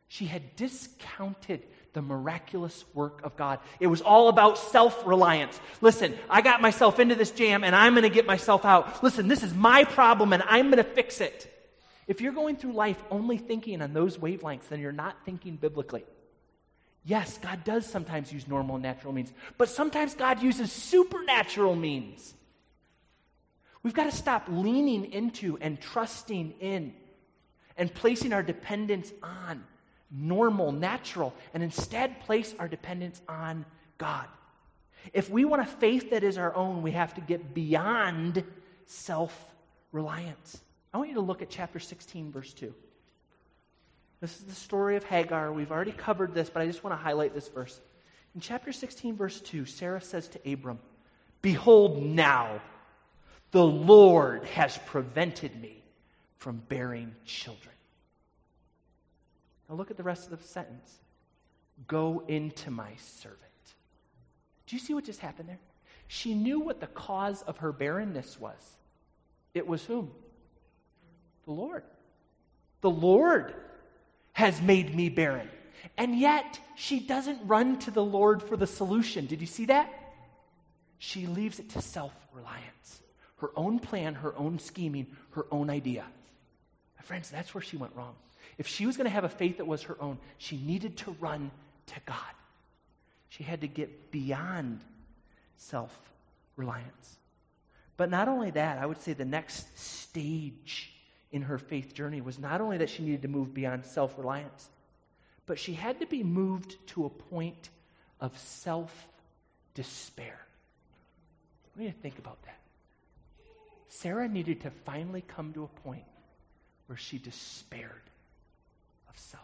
She had discounted the miraculous work of God. It was all about self-reliance. Listen, I got myself into this jam and I'm going to get myself out. Listen, this is my problem and I'm going to fix it. If you're going through life only thinking on those wavelengths, then you're not thinking biblically. Yes, God does sometimes use normal and natural means, but sometimes God uses supernatural means. We've got to stop leaning into and trusting in and placing our dependence on normal, natural, and instead place our dependence on God. If we want a faith that is our own, we have to get beyond self-reliance. I want you to look at chapter sixteen, verse two. This is the story of Hagar. We've already covered this, but I just want to highlight this verse. In chapter sixteen, verse two, Sarah says to Abram, "Behold now, the Lord has prevented me from bearing children." Now look at the rest of the sentence. "Go into my servant." Do you see what just happened there? She knew what the cause of her barrenness was. It was whom? The Lord. The Lord has made me barren. And yet, she doesn't run to the Lord for the solution. Did you see that? She leaves it to self-reliance. Her own plan, her own scheming, her own idea. My friends, that's where she went wrong. If she was going to have a faith that was her own, she needed to run to God. She had to get beyond self-reliance. But not only that, I would say the next stage in her faith journey was not only that she needed to move beyond self-reliance, but she had to be moved to a point of self-despair. I want you to think about that. Sarah needed to finally come to a point where she despaired of self.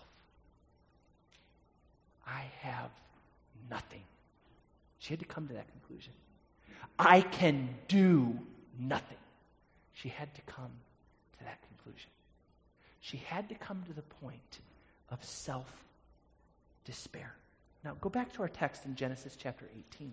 I have nothing. She had to come to that conclusion. I can do nothing. She had to come to that conclusion. She had to come to the point of self-despair. Now, go back to our text in Genesis chapter eighteen.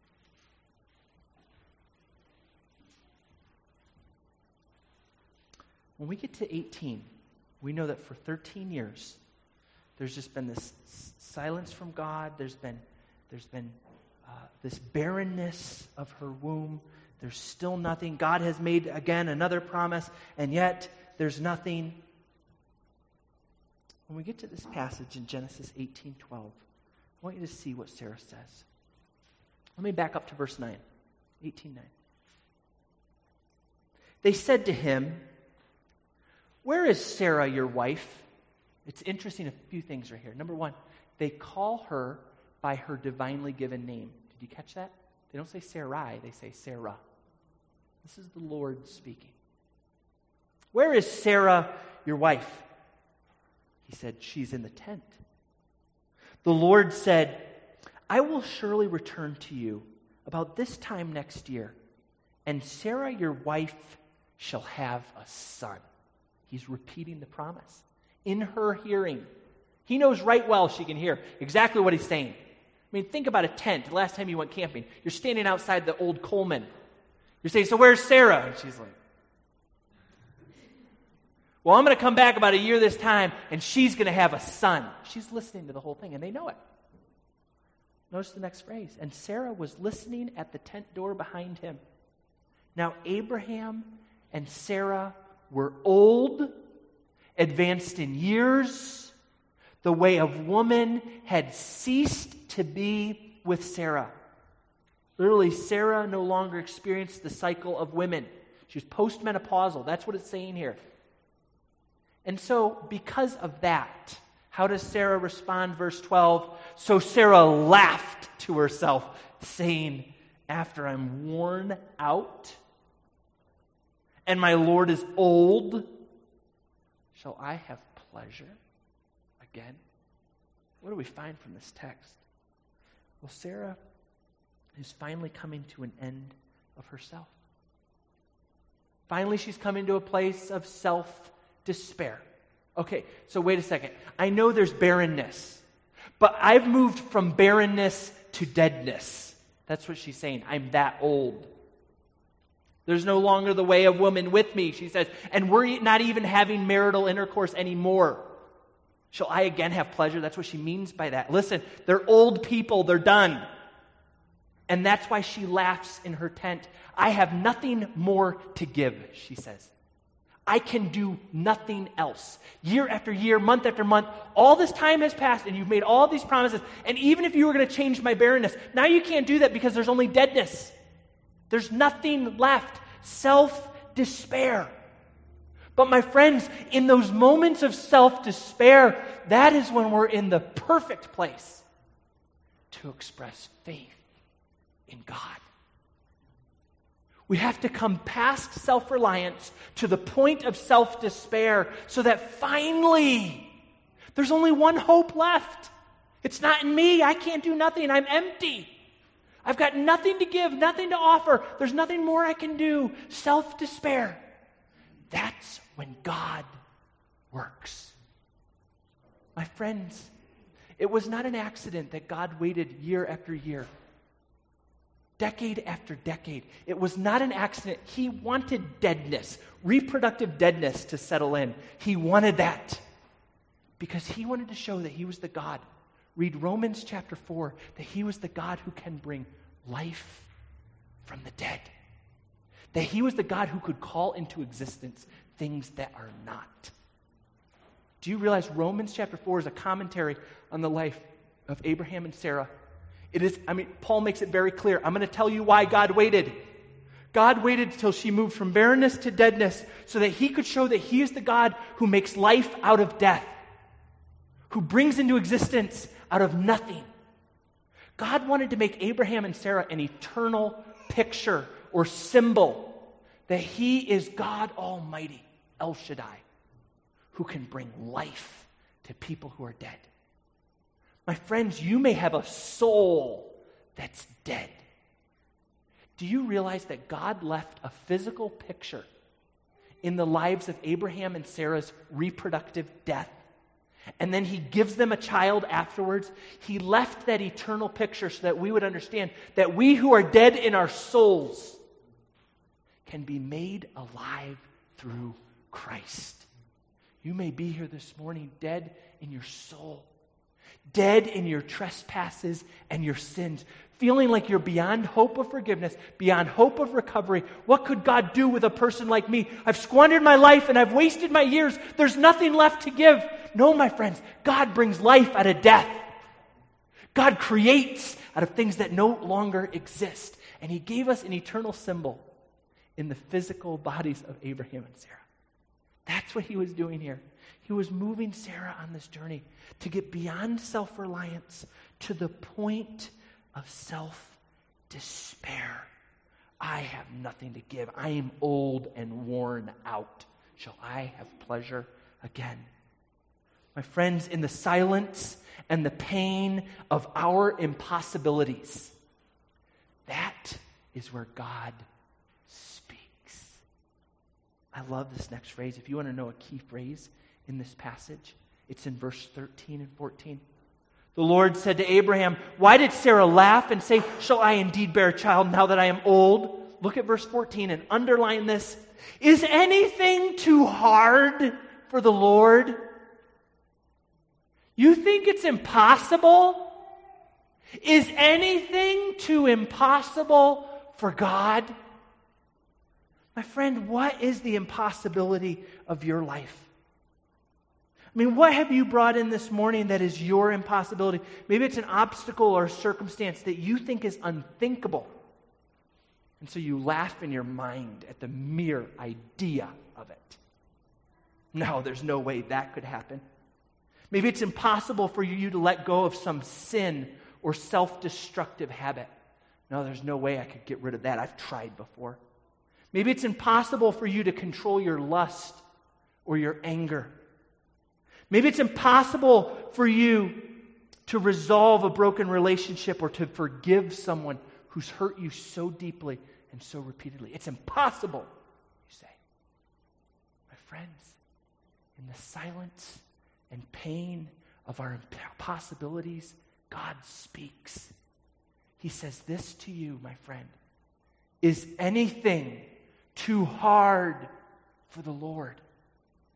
When we get to eighteen, we know that for thirteen years, there's just been this s- silence from God. There's been, there's been uh, this barrenness of her womb. There's still nothing. God has made, again, another promise, and yet there's nothing. When we get to this passage in Genesis eighteen twelve, I want you to see what Sarah says. Let me back up to verse nine, eighteen nine. They said to him, "Where is Sarah, your wife?" It's interesting, a few things right here. Number one, they call her by her divinely given name. Did you catch that? They don't say Sarai, they say Sarah. This is the Lord speaking. "Where is Sarah, your wife?" He said, "She's in the tent." The Lord said, "I will surely return to you about this time next year, and Sarah, your wife, shall have a son." He's repeating the promise. In her hearing. He knows right well she can hear exactly what he's saying. I mean, think about a tent. The last time you went camping, you're standing outside the old Coleman. You're saying, "So where's Sarah?" And she's like, "Well, I'm going to come back about a year this time, and she's going to have a son." She's listening to the whole thing, and they know it. Notice the next phrase. "And Sarah was listening at the tent door behind him. Now Abraham and Sarah were old, advanced in years. The way of woman had ceased to be with Sarah." Literally, Sarah no longer experienced the cycle of women. She was postmenopausal. That's what it's saying here. And so, because of that, how does Sarah respond? Verse twelve, "So Sarah laughed to herself, saying, after I'm worn out, and my Lord is old, shall I have pleasure again?" What do we find from this text? Well, Sarah is finally coming to an end of herself. Finally, she's coming to a place of self-despair. Okay, so wait a second. I know there's barrenness, but I've moved from barrenness to deadness. That's what she's saying. I'm that old. There's no longer the way of woman with me, she says. And we're not even having marital intercourse anymore. Shall I again have pleasure? That's what she means by that. Listen, they're old people. They're done. And that's why she laughs in her tent. I have nothing more to give, she says. I can do nothing else. Year after year, month after month, all this time has passed and you've made all these promises. And even if you were going to change my barrenness, now you can't do that because there's only deadness. There's nothing left. Self-despair. But my friends, in those moments of self-despair, that is when we're in the perfect place to express faith in God. We have to come past self-reliance to the point of self-despair so that finally there's only one hope left. It's not in me. I can't do nothing. I'm empty. I've got nothing to give, nothing to offer. There's nothing more I can do. Self-despair. That's when God works. My friends, it was not an accident that God waited year after year, decade after decade. It was not an accident. He wanted deadness, reproductive deadness to settle in. He wanted that because he wanted to show that he was the God. Read Romans chapter four, that he was the God who can bring life from the dead. That he was the God who could call into existence things that are not. Do you realize Romans chapter four is a commentary on the life of Abraham and Sarah? It is, I mean, Paul makes it very clear. I'm going to tell you why God waited. God waited until she moved from barrenness to deadness so that he could show that he is the God who makes life out of death, who brings into existence out of nothing. God wanted to make Abraham and Sarah an eternal picture or symbol that he is God Almighty, El Shaddai, who can bring life to people who are dead. My friends, you may have a soul that's dead. Do you realize that God left a physical picture in the lives of Abraham and Sarah's reproductive death? And then he gives them a child afterwards. He left that eternal picture so that we would understand that we who are dead in our souls can be made alive through Christ. You may be here this morning dead in your soul, dead in your trespasses and your sins, feeling like you're beyond hope of forgiveness, beyond hope of recovery. What could God do with a person like me? I've squandered my life and I've wasted my years. There's nothing left to give. No, my friends, God brings life out of death. God creates out of things that no longer exist. And he gave us an eternal symbol in the physical bodies of Abraham and Sarah. That's what he was doing here. He was moving Sarah on this journey to get beyond self-reliance to the point of self-despair. I have nothing to give. I am old and worn out. Shall I have pleasure again? My friends, in the silence and the pain of our impossibilities, that is where God speaks. I love this next phrase. If you want to know a key phrase in this passage, it's in verse thirteen and fourteen. The Lord said to Abraham, why did Sarah laugh and say, shall I indeed bear a child now that I am old? Look at verse fourteen and underline this. Is anything too hard for the Lord? You think it's impossible? Is anything too impossible for God? My friend, what is the impossibility of your life? I mean, what have you brought in this morning that is your impossibility? Maybe it's an obstacle or a circumstance that you think is unthinkable. And so you laugh in your mind at the mere idea of it. No, there's no way that could happen. Maybe it's impossible for you to let go of some sin or self-destructive habit. No, there's no way I could get rid of that. I've tried before. Maybe it's impossible for you to control your lust or your anger. Maybe it's impossible for you to resolve a broken relationship or to forgive someone who's hurt you so deeply and so repeatedly. It's impossible, you say. My friends, in the silence and pain of our impossibilities, God speaks. He says this to you, my friend. Is anything too hard for the Lord?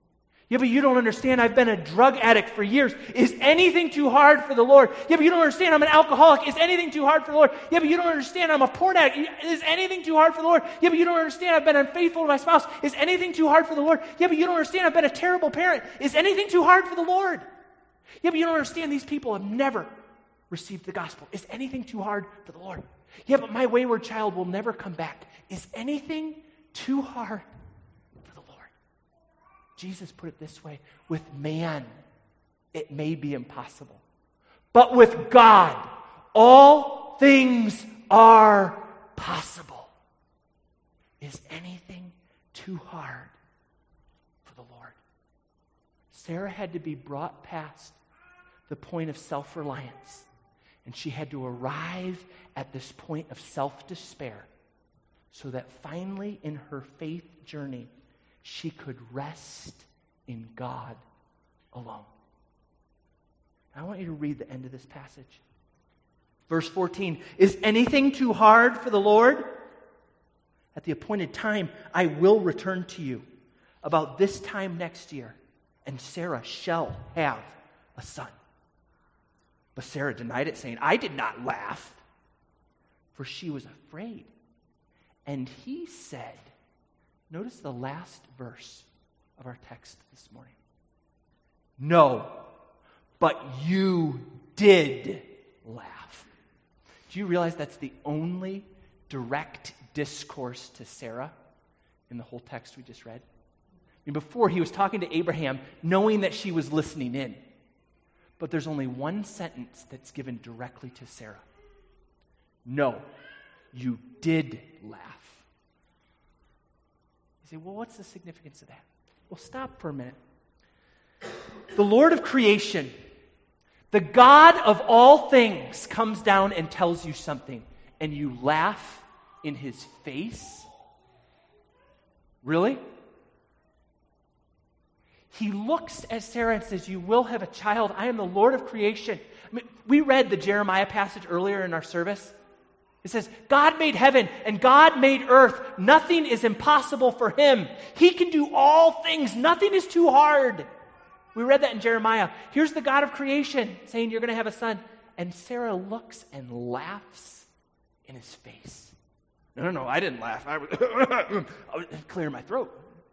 Yeah, but you don't understand. I've been a drug addict for years. Is anything too hard for the Lord? Yeah, but you don't understand. I'm an alcoholic. Is anything too hard for the Lord? Yeah, but you don't understand. I'm a porn addict. Is anything too hard for the Lord? Yeah, but you don't understand. I've been unfaithful to my spouse. Is anything too hard for the Lord? Yeah, but you don't understand. I've been a terrible parent. Is anything too hard for the Lord? Yeah, but you don't understand. These people have never received the gospel. Is anything too hard for the Lord? Yeah, but my wayward child will never come back. Is anything too hard for the Lord? Jesus put it this way: with man, it may be impossible. But with God, all things are possible. Is anything too hard for the Lord? Sarah had to be brought past the point of self-reliance, and she had to arrive at this point of self-despair so that finally in her faith journey, she could rest in God alone. I want you to read the end of this passage. Verse fourteen, is anything too hard for the Lord? At the appointed time, I will return to you about this time next year, and Sarah shall have a son. But Sarah denied it, saying, I did not laugh, for she was afraid. And he said, notice the last verse of our text this morning. No, but you did laugh. Do you realize that's the only direct discourse to Sarah in the whole text we just read? I mean, before, he was talking to Abraham, knowing that she was listening in. But there's only one sentence that's given directly to Sarah. No, you did laugh. You say, well, what's the significance of that? Well, stop for a minute. The Lord of creation, the God of all things, comes down and tells you something, and you laugh in his face? Really? He looks at Sarah and says, you will have a child. I am the Lord of creation. I mean, we read the Jeremiah passage earlier in our service. It says, God made heaven and God made earth. Nothing is impossible for him. He can do all things. Nothing is too hard. We read that in Jeremiah. Here's the God of creation saying you're going to have a son. And Sarah looks and laughs in his face. No, no, no, I didn't laugh. I was, I was clearing my throat.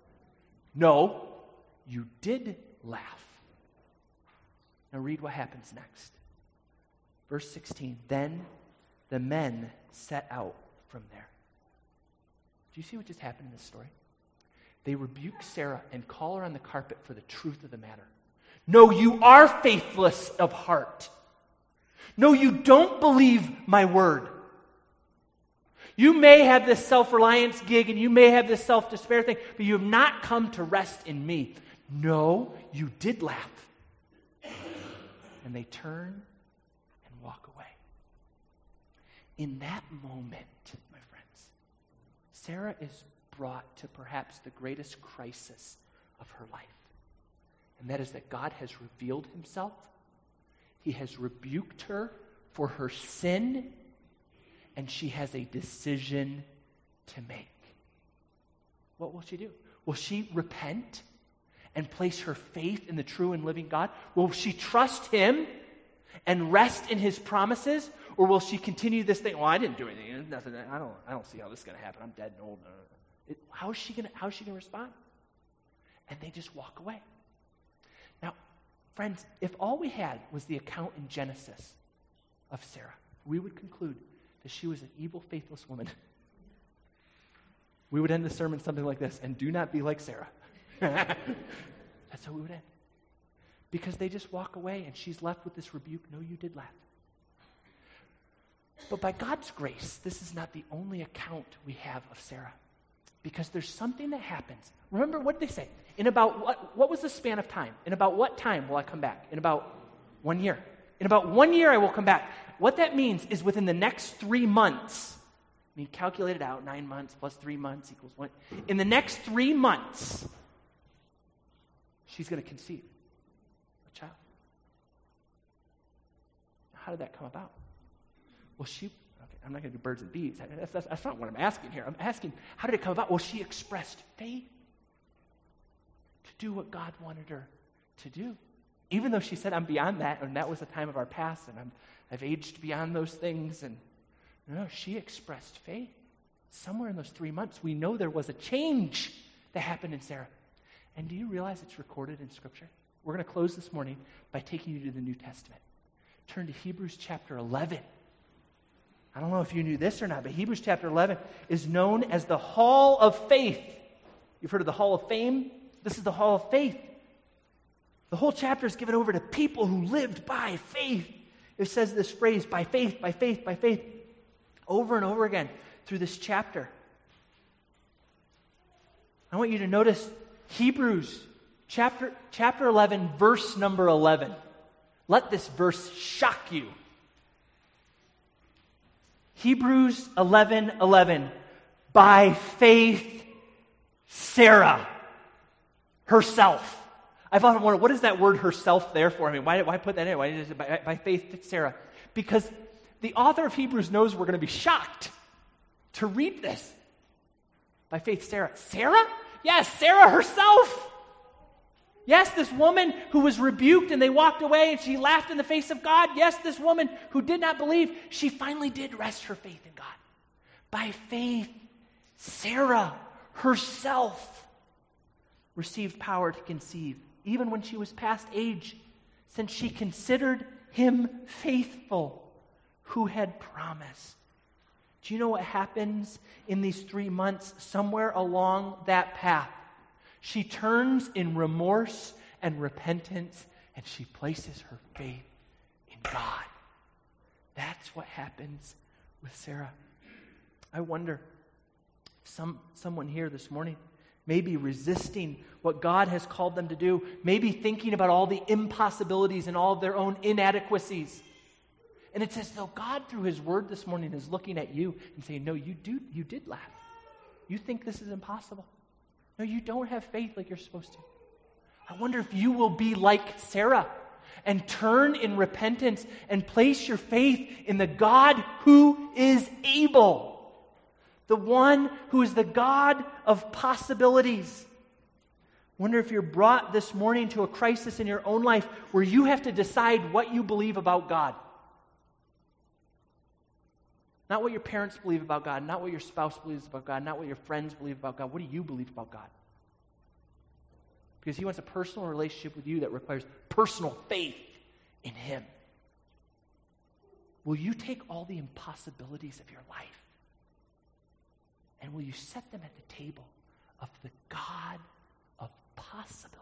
No, you did laugh. Now read what happens next. Verse sixteen, then the men set out from there. Do you see what just happened in this story? They rebuke Sarah and call her on the carpet for the truth of the matter. No, you are faithless of heart. No, you don't believe my word. You may have this self-reliance gig and you may have this self-despair thing, but you have not come to rest in me. No, you did laugh. And they turn and walk away. In that moment, my friends, Sarah is brought to perhaps the greatest crisis of her life. And that is that God has revealed himself. He has rebuked her for her sin, and she has a decision to make. What will she do? Will she repent and place her faith in the true and living God? Will she trust him and rest in his promises? Or will she continue this thing? Well, I didn't do anything. Nothing. I don't, I don't see how this is going to happen. I'm dead and old. It, how is she going to, how is she going to respond? And they just walk away. Now, friends, if all we had was the account in Genesis of Sarah, we would conclude that she was an evil, faithless woman. We would end the sermon something like this, and do not be like Sarah. That's how we would end. Because they just walk away, and she's left with this rebuke, no, you did laugh. But by God's grace, this is not the only account we have of Sarah. Because there's something that happens. Remember, what did they say? In about what, what was the span of time? In about what time will I come back? In about one year. In about one year I will come back. What that means is within the next three months, I mean, calculate it out, nine months plus three months equals one. In the next three months, she's going to conceive a child. How did that come about? Well, she, okay, I'm not going to do birds and bees. That's, that's, that's not what I'm asking here. I'm asking, how did it come about? Well, she expressed faith to do what God wanted her to do. Even though she said, I'm beyond that, and that was a time of our past, and I'm, I've aged beyond those things. And no, she expressed faith. Somewhere in those three months, we know there was a change that happened in Sarah. And do you realize it's recorded in Scripture? We're going to close this morning by taking you to the New Testament. Turn to Hebrews chapter eleven. I don't know if you knew this or not, but Hebrews chapter eleven is known as the Hall of Faith. You've heard of the Hall of Fame? This is the Hall of Faith. The whole chapter is given over to people who lived by faith. It says this phrase, by faith, by faith, by faith, over and over again through this chapter. I want you to notice Hebrews chapter, chapter eleven, verse number eleven. Let this verse shock you. Hebrews eleven eleven. By faith, Sarah herself. I've often wondered, what is that word herself there for? I mean, why, why put that in? Why is it by, by faith, Sarah? Because the author of Hebrews knows we're going to be shocked to read this. By faith, Sarah. Sarah? Yes, Sarah herself. Yes, this woman who was rebuked and they walked away and she laughed in the face of God. Yes, this woman who did not believe, she finally did rest her faith in God. By faith, Sarah herself received power to conceive, even when she was past age, since she considered him faithful who had promised. Do you know what happens in these three months? Somewhere along that path, she turns in remorse and repentance, and she places her faith in God. That's what happens with Sarah. I wonder, some someone here this morning may be resisting what God has called them to do, maybe thinking about all the impossibilities and all of their own inadequacies. And it's as though God, through His Word this morning, is looking at you and saying, no, you do, you did laugh. You think this is impossible. No, you don't have faith like you're supposed to. I wonder if you will be like Sarah and turn in repentance and place your faith in the God who is able, the one who is the God of possibilities. Wonder if you're brought this morning to a crisis in your own life where you have to decide what you believe about God. Not what your parents believe about God, not what your spouse believes about God, not what your friends believe about God. What do you believe about God? Because He wants a personal relationship with you that requires personal faith in Him. Will you take all the impossibilities of your life and will you set them at the table of the God of possibilities?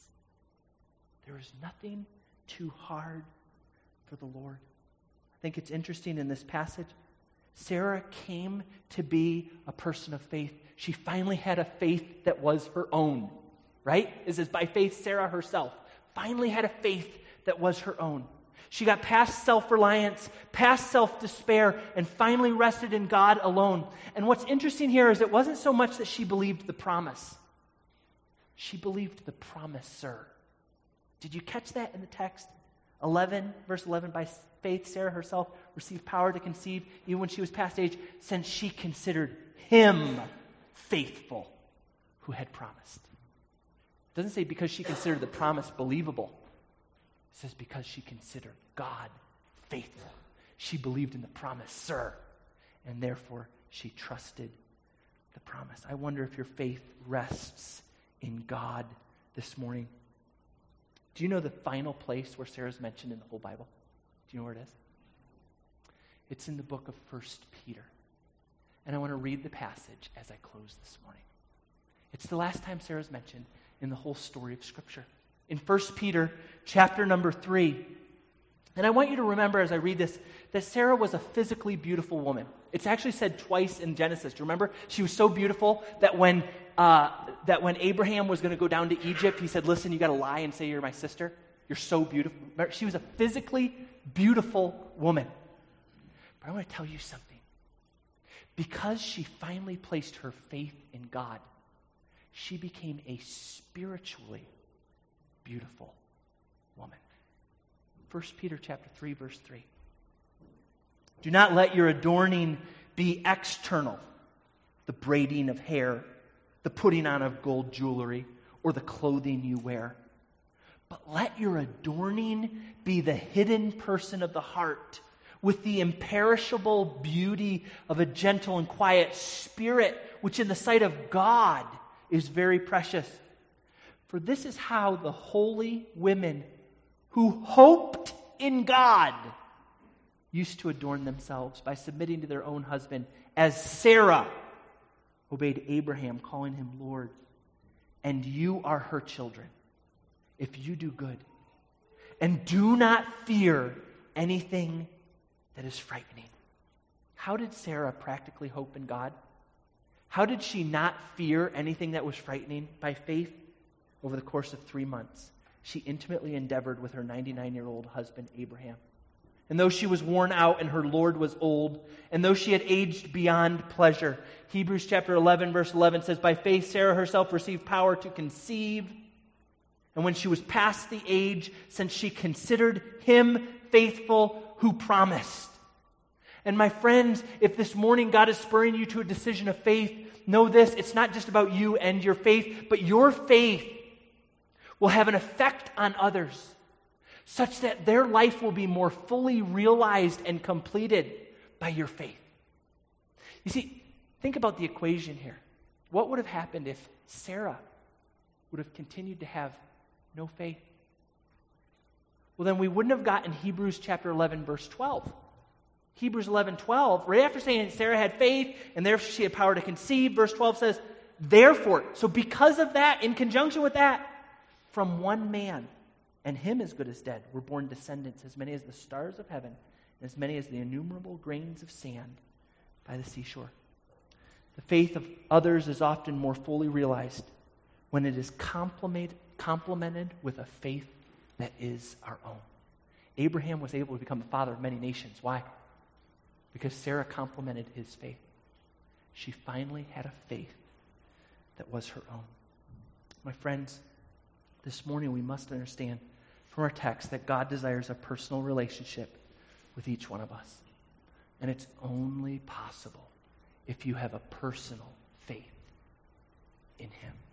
There is nothing too hard for the Lord. I think it's interesting in this passage. Sarah came to be a person of faith. She finally had a faith that was her own, right? It says by faith, Sarah herself finally had a faith that was her own. She got past self-reliance, past self-despair, and finally rested in God alone. And what's interesting here is it wasn't so much that she believed the promise. She believed the promiser. Did you catch that in the text? eleven, verse eleven, by faith, Sarah herself received power to conceive even when she was past age, since she considered him faithful who had promised. It doesn't say because she considered the promise believable. It says because she considered God faithful. She believed in the promiser, and therefore she trusted the promise. I wonder if your faith rests in God this morning. Do you know the final place where Sarah's mentioned in the whole Bible? Do you know where it is? It's in the book of First Peter. And I want to read the passage as I close this morning. It's the last time Sarah's mentioned in the whole story of Scripture. In First Peter chapter number three. And I want you to remember as I read this, that Sarah was a physically beautiful woman. It's actually said twice in Genesis. Do you remember? She was so beautiful that when uh, that when Abraham was going to go down to Egypt, he said, listen, you got to lie and say you're my sister. You're so beautiful. She was a physically beautiful woman. But I want to tell you something. Because she finally placed her faith in God, she became a spiritually beautiful woman. First Peter chapter three, verse three. Do not let your adorning be external, the braiding of hair, the putting on of gold jewelry, or the clothing you wear. But let your adorning be the hidden person of the heart, with the imperishable beauty of a gentle and quiet spirit, which in the sight of God is very precious. For this is how the holy women who hoped in God used to adorn themselves, by submitting to their own husband, as Sarah obeyed Abraham, calling him Lord. And you are her children, if you do good, and do not fear anything that is frightening. How did Sarah practically hope in God? How did she not fear anything that was frightening? By faith, over the course of three months, she intimately endeavored with her ninety-nine-year-old husband, Abraham. And though she was worn out and her Lord was old, and though she had aged beyond pleasure, Hebrews chapter eleven, verse eleven says, by faith Sarah herself received power to conceive. And when she was past the age, since she considered him faithful who promised. And my friends, if this morning God is spurring you to a decision of faith, know this, it's not just about you and your faith, but your faith will have an effect on others, such that their life will be more fully realized and completed by your faith. You see, think about the equation here. What would have happened if Sarah would have continued to have no faith? Well, then we wouldn't have gotten Hebrews chapter eleven, verse twelve. Hebrews eleven, twelve, right after saying that Sarah had faith and therefore she had power to conceive, verse twelve says, therefore, so because of that, in conjunction with that, from one man, and him as good as dead, were born descendants, as many as the stars of heaven, and as many as the innumerable grains of sand by the seashore. The faith of others is often more fully realized when it is complemented, complemented with a faith that is our own. Abraham was able to become the father of many nations. Why? Because Sarah complemented his faith. She finally had a faith that was her own. My friends, this morning we must understand from our text that God desires a personal relationship with each one of us. And it's only possible if you have a personal faith in him.